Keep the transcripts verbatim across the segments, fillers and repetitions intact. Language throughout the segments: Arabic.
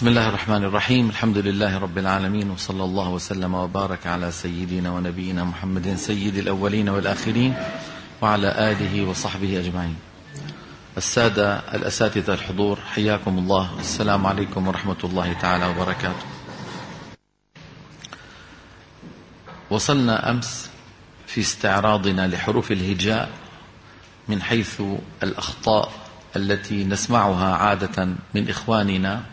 بسم الله الرحمن الرحيم. الحمد لله رب العالمين، وصلى الله وسلم وبارك على سيدنا ونبينا محمد سيد الأولين والآخرين وعلى آله وصحبه أجمعين. السادة الأساتذة الحضور، حياكم الله. السلام عليكم ورحمة الله تعالى وبركاته. وصلنا أمس في استعراضنا لحروف الهجاء من حيث الأخطاء التي نسمعها عادة من إخواننا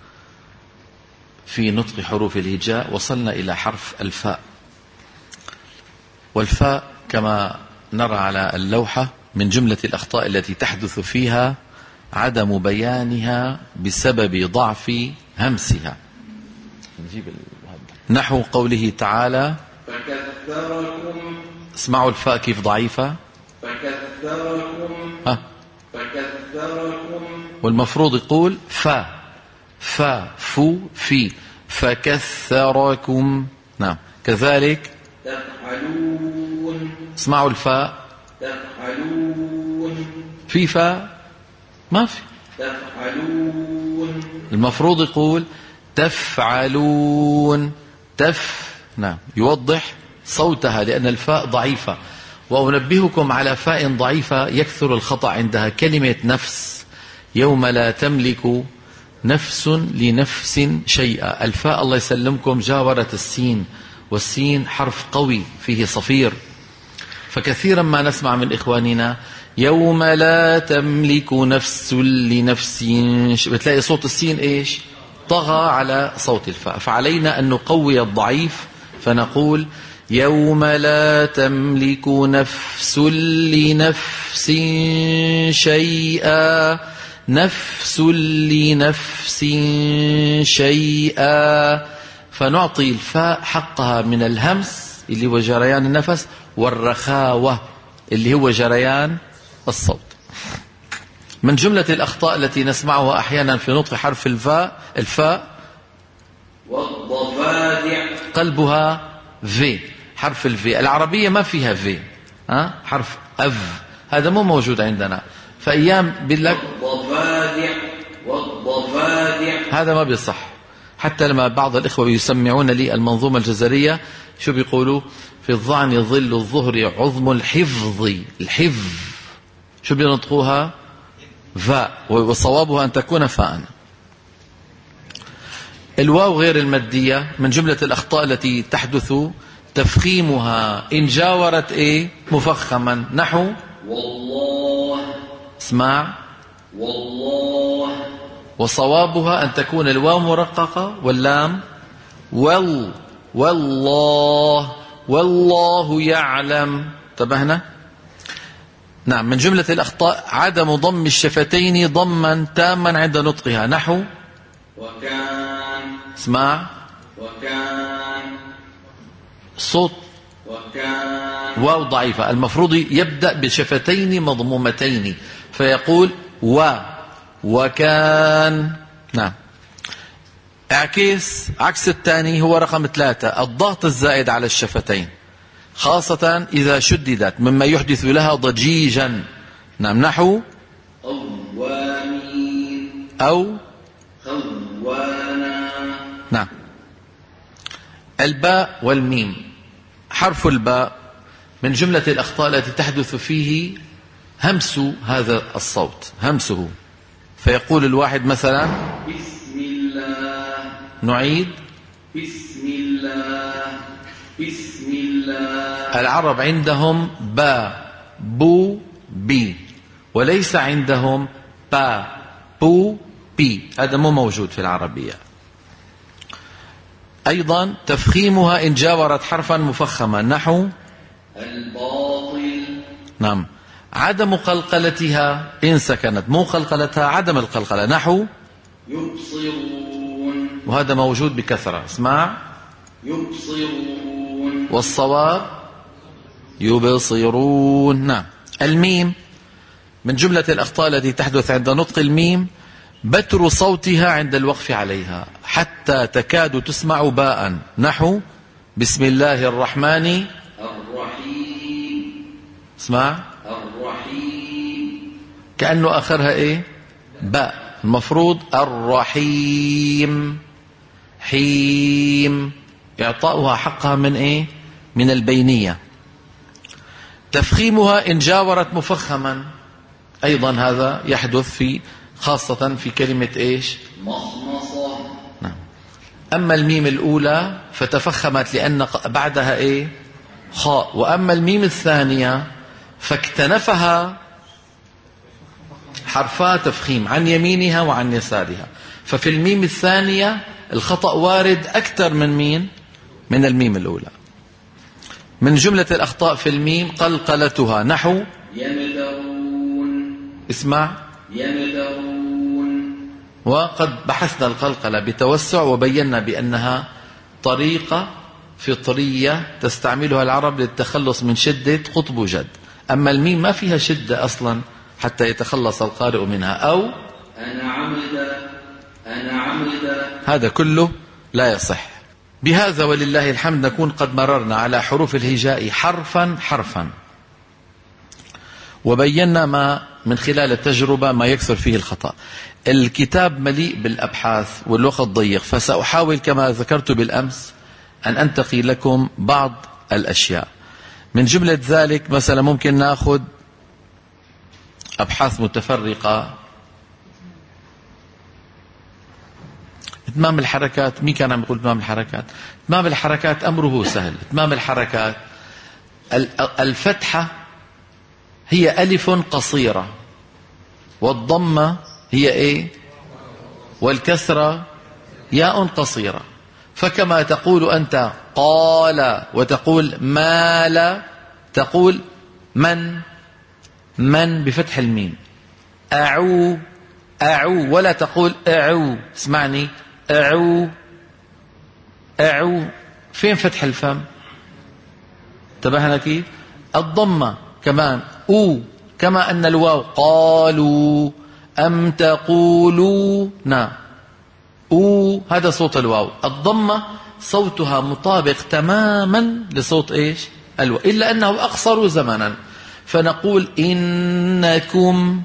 في نطق حروف الهجاء. وصلنا إلى حرف الفاء، والفاء كما نرى على اللوحة من جملة الأخطاء التي تحدث فيها عدم بيانها بسبب ضعف همسها، نحو قوله تعالى: فكثركم. اسمعوا الفاء كيف ضعيفة. فكثركم. ها. فكثركم. والمفروض يقول فا فا فو في فكثركم. نعم، كذلك تفعلون. اسمعوا الفاء. تفعلون. في فاء ما في. تفعلون. المفروض يقول تفعلون. تف نعم، يوضح صوتها لأن الفاء ضعيفة. وأنبهكم على فاء ضعيفة يكثر الخطأ عندها كلمة نفس. يوم لا تملك نفس لنفس شيئا. الفاء الله يسلمكم جاورت السين، والسين حرف قوي فيه صفير، فكثيرا ما نسمع من إخواننا يوم لا تملك نفس لنفس، بتلاقي صوت السين إيش؟ طغى على صوت الفاء. فعلينا أن نقوي الضعيف فنقول يوم لا تملك نفس لنفس شيئا. نفس لنفس شيئا، فنعطي الفاء حقها من الهمس اللي هو جريان النفس، والرخاوة اللي هو جريان الصوت. من جملة الأخطاء التي نسمعها أحيانا في نطق حرف الفاء الفاء والضفادع قلبها في. حرف الفي العربية ما فيها في، ها؟ حرف أف، هذا مو موجود عندنا. فأيام باللك والضفادع والضفادع هذا ما بيصح. حتى لما بعض الإخوة يسمعون لي المنظومة الجزرية شو بيقولوا؟ في الظعن ظل الظهر عظم الحفظ. الحفظ شو بينطقوها؟ فاء، وصوابها أن تكون فاء. الواو غير المادية من جملة الأخطاء التي تحدث تفخيمها إن جاورت إيه؟ مفخما، نحو والله. اسمع والله. وصوابها أن تكون الواو مرققة واللام وال والله والله يعلم. انتبهنا؟ نعم. من جملة الأخطاء عدم ضم الشفتين ضما تاما عند نطقها، نحو وكان. اسمع وكان. صوت وكان. واو ضعيفة، المفروض يبدأ بشفتين مضمومتين فيقول و وكان. نعم. اعكس عكس الثاني هو رقم ثلاثة، الضغط الزائد على الشفتين خاصة إذا شددت مما يحدث لها ضجيجا. نعم، نحو قوامين أو خوانا. نعم. الباء والميم. حرف الباء من جملة الأخطاء التي تحدث فيه همس هذا الصوت، همسه، فيقول الواحد مثلا بسم الله. نعيد بسم الله. بسم الله. العرب عندهم با بو بي، وليس عندهم با بو بي، هذا مو موجود في العربية. أيضا تفخيمها إن جاورت حرفا مفخما، نحو الباطل. نعم. عدم قلقلتها إن سكنت، مو قلقلتها، عدم القلقلة، نحو يبصرون. وهذا موجود بكثرة. اسمع يبصرون. والصواب يبصرون. نعم. الميم من جملة الأخطاء التي تحدث عند نطق الميم بتر صوتها عند الوقف عليها حتى تكاد تسمع باء، نحو بسم الله الرحمن الرحيم. اسمع الرحيم. كأنه آخرها إيه؟ باء. المفروض الرحيم، حيم، إعطاؤها حقها من إيه؟ من البينية. تفخيمها إن جاورت مفخما، أيضا هذا يحدث في خاصة في كلمة إيش؟ مخمصة. نعم. أما الميم الأولى فتفخمت لأن بعدها إيه؟ خاء. وأما الميم الثانية فاكتنفها حرفا تفخيم عن يمينها وعن يسارها. ففي الميم الثانية الخطأ وارد أكثر من مين؟ من الميم الأولى. من جملة الأخطاء في الميم قلقلتها، نحو يمترون. اسمع يمترون. وقد بحثنا القلقلة بتوسع وبينا بأنها طريقة فطرية تستعملها العرب للتخلص من شدة قطب وجد. أما الميم ما فيها شدة أصلا حتى يتخلص القارئ منها. أو أنا عملت أنا عملت هذا كله لا يصح. بهذا ولله الحمد نكون قد مررنا على حروف الهجاء حرفا حرفا، وبينا ما من خلال التجربة ما يكثر فيه الخطأ. الكتاب مليء بالأبحاث والوقت ضيق، فسأحاول كما ذكرت بالأمس أن أنتقي لكم بعض الأشياء. من جملة ذلك مثلا ممكن نأخذ أبحاث متفرقة. إتمام الحركات، مين كان عم يقول إتمام الحركات؟ إتمام الحركات أمره سهل. إتمام الحركات الفتحة هي ألف قصيرة، والضمة هي إيه؟ والكسرة ياء قصيرة. فكما تقول أنت قال وتقول مال، تقول من من بفتح الميم. أعو أعو، ولا تقول أعو. اسمعني، أعو أعو، فين فتح الفم؟ انتبهنا كيف؟ الضمة كمان أو، كما أن الواو قالوا أم تقولوا نا أو، هذا صوت الواو. الضمة صوتها مطابق تماما لصوت إيش؟ الواو، إلا أنه أقصر زمنا. فنقول إنكم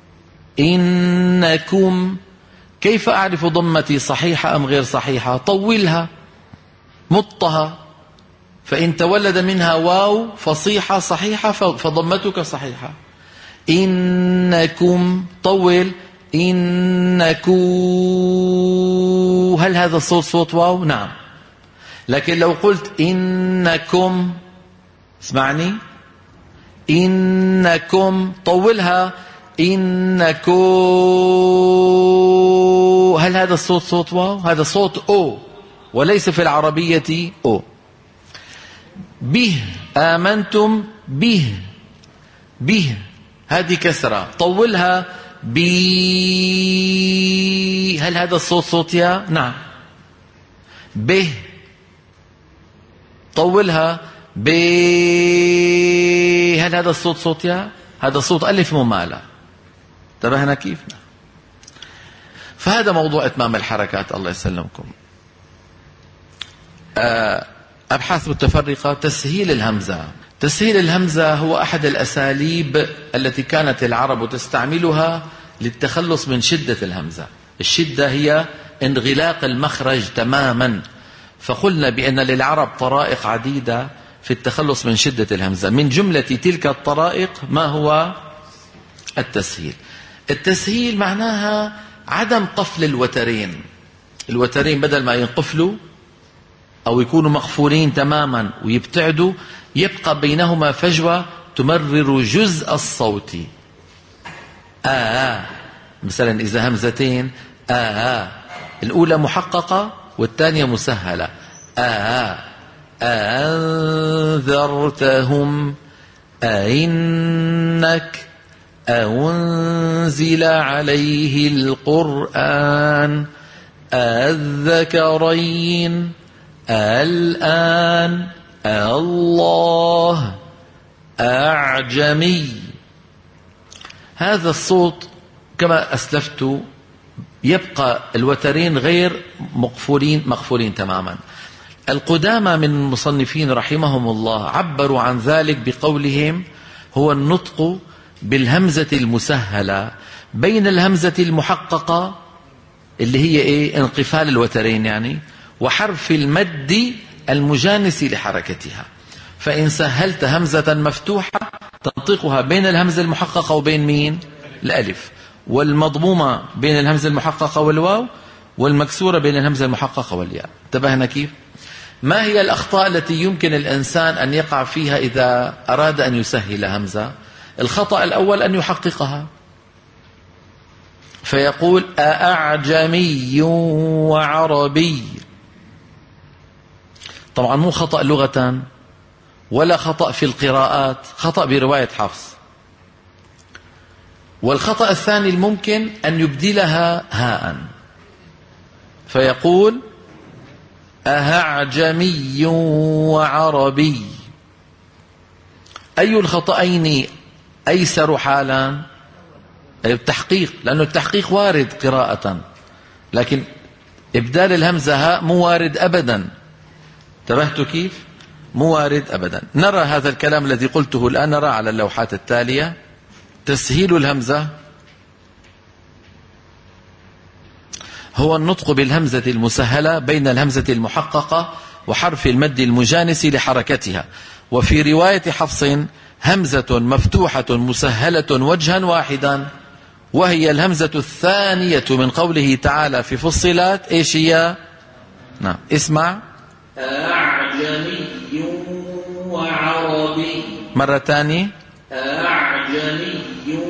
إنكم. كيف أعرف ضمتي صحيحة أم غير صحيحة؟ طولها، مطها، فإن تولد منها واو فصيحة صحيحة فضمتك صحيحة. إنكم، طول إنكم. هل هذا الصوت صوت واو؟ نعم. لكن لو قلت إنكم، اسمعني، إنكم، طولها إنكم، هل هذا الصوت صوت واو؟ هذا صوت أو، وليس في العربية أو. به آمنتم، به به، هذه كسرة، طولها بي، هل هذا الصوت صوت يا؟ نعم. به، طولها بي، هل هذا الصوت صوت يا؟ هذا صوت ألف ممالة. انتبهنا كيف؟ فهذا موضوع إتمام الحركات. الله يسلمكم. أبحاث متفرقة. تسهيل الهمزة. تسهيل الهمزة هو أحد الأساليب التي كانت العرب تستعملها للتخلص من شدة الهمزة. الشدة هي انغلاق المخرج تماما. فقلنا بأن للعرب طرائق عديدة في التخلص من شدة الهمزة. من جملة تلك الطرائق ما هو التسهيل. التسهيل معناها عدم قفل الوترين. الوترين بدل ما ينقفلوا أو يكونوا مقفولين تماما ويبتعدوا، يبقى بينهما فجوة تمرر جزء الصوت. آه مثلا إذا همزتين آه، الأولى محققة والثانية مسهلة. آه أنذرتهم، أئنك، أنزل عليه القرآن، الذكرين، الآن، الله، أعجمي. هذا الصوت كما أسلفت يبقى الوترين غير مقفولين مقفولين تماما. القدامى من المصنفين رحمهم الله عبروا عن ذلك بقولهم هو النطق بالهمزة المسهلة، بين الهمزة المحققة اللي هي إيه انقفال الوترين يعني، وحرف المد المجانس لحركتها. فإن سهلت همزة مفتوحة تنطقها بين الهمزة المحققة وبين مين؟ الألف، والمضمومة بين الهمزة المحققة والواو، والمكسورة بين الهمزة المحققة والياء. انتبهنا كيف؟ ما هي الأخطاء التي يمكن الإنسان أن يقع فيها إذا أراد أن يسهل همزة؟ الخطأ الأول أن يحققها، فيقول أأعجمي وعربي. طبعا مو خطأ لغة ولا خطأ في القراءات، خطأ برواية حفص. والخطأ الثاني الممكن أن يبدلها هاء، فيقول أهعجمي وعربي. أي الخطأين أيسر حالا؟ التحقيق، لأنه التحقيق وارد قراءة، لكن إبدال الهمزة هاء مو وارد أبدا. انتبهتوا كيف؟ مو وارد أبدا. نرى هذا الكلام الذي قلته الآن، نرى على اللوحات التالية. تسهيل الهمزة هو النطق بالهمزة المسهلة بين الهمزة المحققة وحرف المد المجانس لحركتها. وفي رواية حفص همزة مفتوحة مسهلة وجها واحدا، وهي الهمزة الثانية من قوله تعالى في فصلات. ايش هي؟ نعم اسمع. أعجمي وعربي. مرة ثانية. أعجمي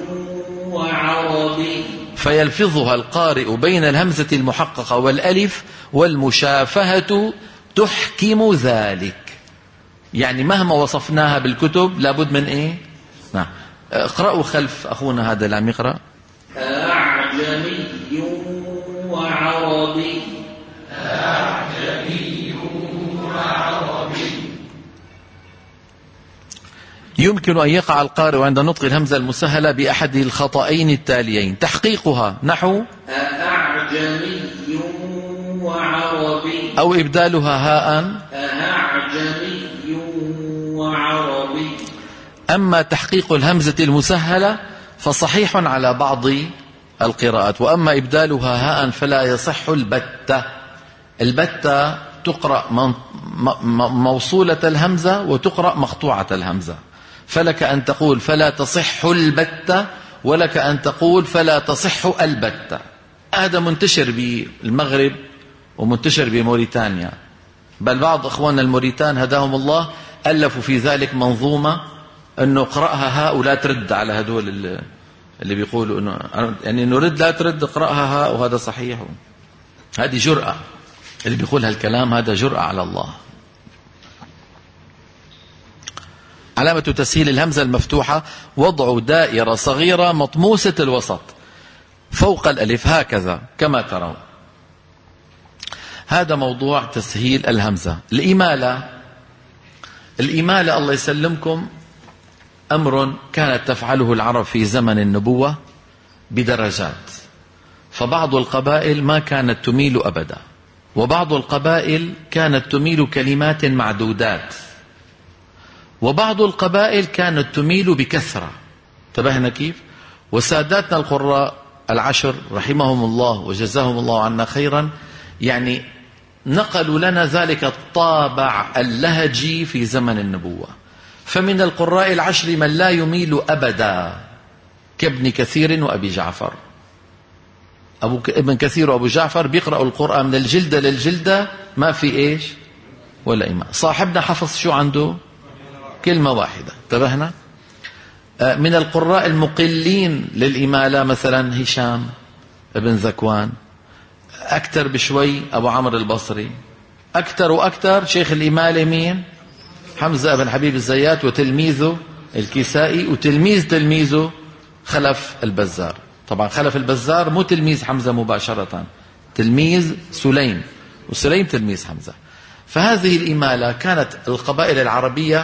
وعربي. فيلفظها القارئ بين الهمزة المحققة والألف، والمشافهة تحكم ذلك. يعني مهما وصفناها بالكتب لابد من ايه؟ نعم. اقرأوا خلف أخونا هذا اللي عم يقرأ. أعجمي وعربي. أعجمي وعربي. يمكن أن يقع القارئ عند نطق الهمزة المسهلة بأحد الخطأين التاليين. تحقيقها نحو أعجمي وعربي، أو إبدالها هاء أعجمي وعربي. أما تحقيق الهمزة المسهلة فصحيح على بعض القراءات، وأما إبدالها هاء فلا يصح البتة. البتة تقرأ موصولة الهمزة وتقرأ مقطوعة الهمزة، فلك أن تقول فلا تصح البتة، ولك أن تقول فلا تصح البتة. هذا منتشر بالمغرب ومنتشر بموريتانيا، بل بعض أخواننا الموريتان هداهم الله ألفوا في ذلك منظومة أنه اقرأها هاء ولا ترد على هدول اللي بيقولوا أنه يعني نرد لا ترد، اقرأها هاء وهذا صحيح. هذه جرأة، اللي بيقول هالكلام هذا جرأة على الله. علامة تسهيل الهمزة المفتوحة وضع دائرة صغيرة مطموسة الوسط فوق الألف هكذا كما ترون. هذا موضوع تسهيل الهمزة. الإمالة، الإمالة الله يسلمكم أمر كانت تفعله العرب في زمن النبوة بدرجات، فبعض القبائل ما كانت تميل أبدا، وبعض القبائل كانت تميل كلمات معدودات، وبعض القبائل كانت تميل بكثرة. انتبهنا كيف؟ وساداتنا القراء العشر رحمهم الله وجزاهم الله عنا خيرا يعني نقلوا لنا ذلك الطابع اللهجي في زمن النبوة. فمن القراء العشر من لا يميل أبدا كابن كثير وأبي جعفر. أبو ابن كثير وأبو جعفر بيقرأوا القرآن من الجلدة للجلدة ما في إيش ولا إيمان. صاحبنا حفظ شو عنده؟ كلمة واحدة. انتبهنا؟ من القراء المقلين للإمالة مثلا هشام ابن ذكوان، أكثر بشوي أبو عمرو البصري، أكثر وأكثر شيخ الإمالة مين؟ حمزة بن حبيب الزيات، وتلميذه الكسائي، وتلميذ تلميذه خلف البزار. طبعا خلف البزار مو تلميذ حمزة مباشرة، تلميذ سليم، وسليم تلميذ حمزة. فهذه الإمالة كانت القبائل العربية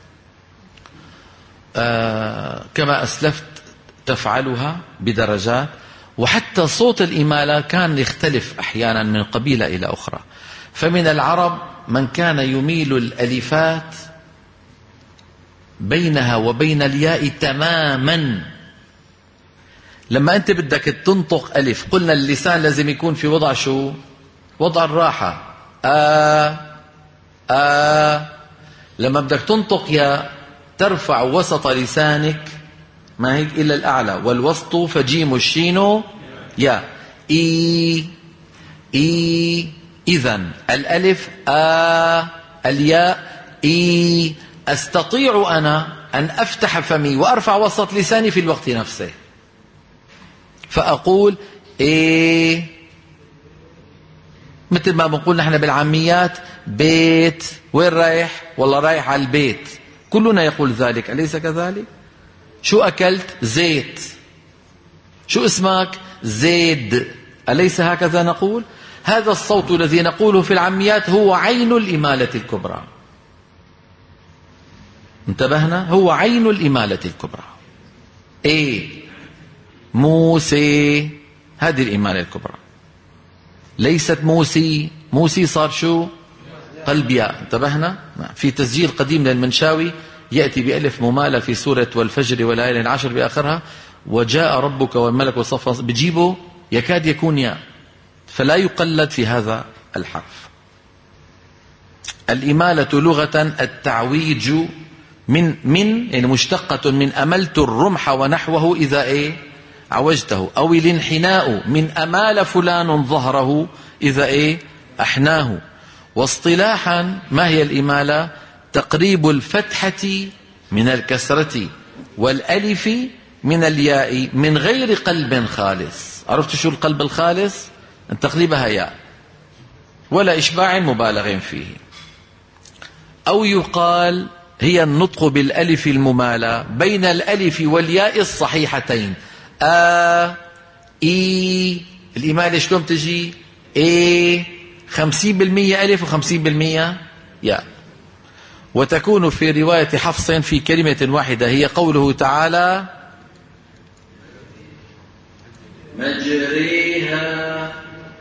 آه كما أسلفت تفعلها بدرجات، وحتى صوت الإمالة كان يختلف أحيانا من قبيلة إلى أخرى. فمن العرب من كان يميل الألفات بينها وبين الياء تماما، لما أنت بدك تنطق ألف قلنا اللسان لازم يكون في وضع شو؟ وضع الراحة. آ آ لما بدك تنطق يا ترفع وسط لسانك ما هيك إلى الأعلى، والوسط فجيم الشين يا. إي إي إذن الألف آ، الياء إي. أستطيع أنا أن أفتح فمي وأرفع وسط لساني في الوقت نفسه، فأقول إيه، مثل ما بنقول نحن بالعاميات بيت. وين رايح؟ والله رايح على البيت. كلنا يقول ذلك، أليس كذلك؟ شو أكلت؟ زيت. شو اسمك؟ زيد. أليس هكذا نقول؟ هذا الصوت الذي نقوله في العاميات هو عين الإمالة الكبرى. انتبهنا؟ هو عين الإمالة الكبرى. إيه موسى، هذه الإمالة الكبرى. ليست موسي، موسي صار شو؟ قلب ياء. انتبهنا؟ في تسجيل قديم للمنشاوي يأتي بألف ممالة في سورة والفجر والليالي العشر بآخرها، وجاء ربك والملك صفا، بجيبه يكاد يكون ياء، فلا يقلد في هذا الحرف. الإمالة لغة التعويج من من يعني مشتقة من أملت الرمح ونحوه إذا إيه عوجته، أو الانحناء من أمال فلان ظهره إذا إيه أحناه. واصطلاحا ما هي الإمالة؟ تقريب الفتحة من الكسرة والألف من الياء من غير قلب خالص. عرفت شو القلب الخالص؟ أن تقريبها ياء ولا إشباع مبالغ فيه. أو يقال هي النطق بالألف الممالة بين الألف والياء الصحيحتين. آ إي. الإمالة شلون تجي؟ إيه خمسين بالمئة ألف وخمسين بالمئة ياء. وتكون في رواية حفص في كلمة واحدة، هي قوله تعالى مجريها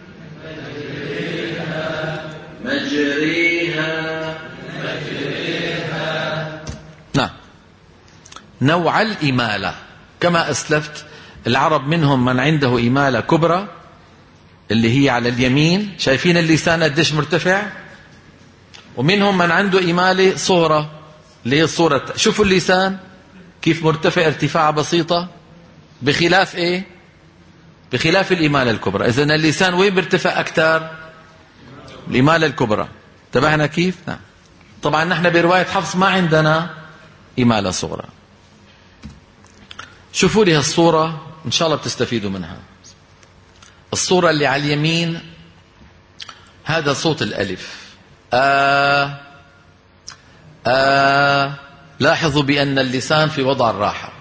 مجريها مجريها. نعم. نوع الإمالة كما أسلفت، العرب منهم من عنده إمالة كبرى اللي هي على اليمين، شايفين اللسان قديش مرتفع، ومنهم من عنده إمالة صغرى اللي هي الصورة. شوفوا اللسان كيف مرتفع ارتفاع بسيطة، بخلاف إيه؟ بخلاف الإمالة الكبرى. إذن اللسان وين بيرتفع أكثر؟ الإمالة الكبرى. انتبهنا كيف؟ نعم. طبعا نحن برواية حفص ما عندنا إمالة صغرى. شوفوا لي هالصورة إن شاء الله بتستفيدوا منها. الصورة اللي على اليمين هذا صوت الألف آ آ. لاحظوا بأن اللسان في وضع الراحة.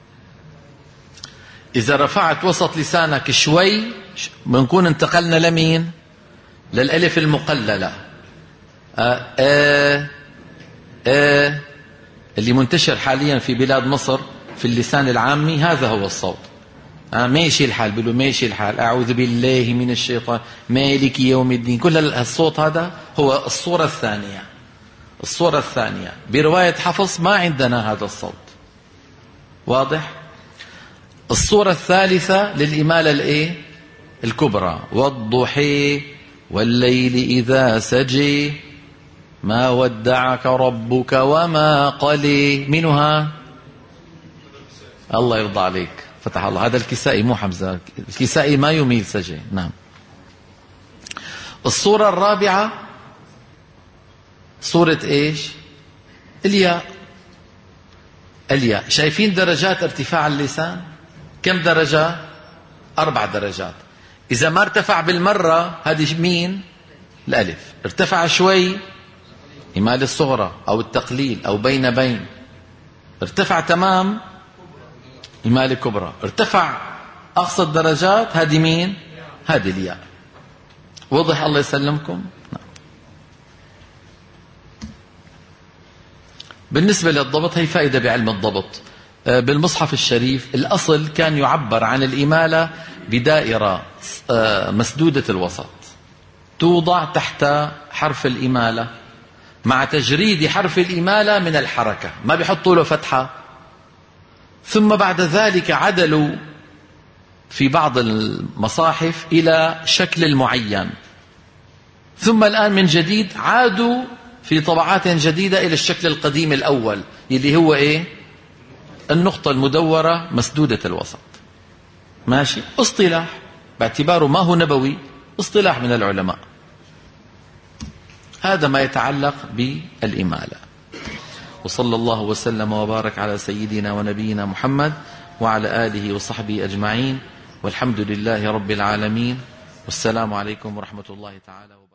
إذا رفعت وسط لسانك شوي بنكون انتقلنا لمين؟ للألف المقللة. آ آ آ اللي منتشر حاليا في بلاد مصر في اللسان العامي، هذا هو الصوت. آه ماشي الحال، بيقولوا ماشي الحال، أعوذ بالله من الشيطان، مالك يوم الدين. كل الصوت هذا هو الصورة الثانية. الصورة الثانية برواية حفص ما عندنا هذا الصوت. واضح؟ الصورة الثالثة للإمالة الإيه؟ الكبرى. والضحى والليل إذا سجى ما ودعك ربك وما قلى. منها؟ الله يرضى عليك، فتح الله. هذا الكسائي مو حمزة، الكسائي ما يميل سجى. نعم. الصورة الرابعة صورة ايش؟ الياء. الياء. شايفين درجات ارتفاع اللسان؟ كم درجة؟ أربع درجات. إذا ما ارتفع بالمرة هذه مين؟ الألف. ارتفع شوي إمالة الصغرى أو التقليل أو بين بين. ارتفع تمام إمالة كبرى. ارتفع أقصى الدرجات هذه مين؟ هذه الياء. وضح الله يسلمكم؟ نعم. بالنسبة للضبط، هي فائدة بعلم الضبط. بالمصحف الشريف الأصل كان يعبر عن الإمالة بدائرة مسدودة الوسط توضع تحت حرف الإمالة مع تجريد حرف الإمالة من الحركة، ما بيحطوا له فتحة. ثم بعد ذلك عدلوا في بعض المصاحف إلى شكل معين، ثم الآن من جديد عادوا في طبعات جديدة إلى الشكل القديم الأول اللي هو إيه؟ النقطة المدورة مسدودة الوسط. ماشي، اصطلاح باعتباره ما هو نبوي، اصطلاح من العلماء. هذا ما يتعلق بالإمالة. وصلى الله وسلم وبارك على سيدنا ونبينا محمد وعلى آله وصحبه أجمعين، والحمد لله رب العالمين، والسلام عليكم ورحمة الله تعالى وبركاته.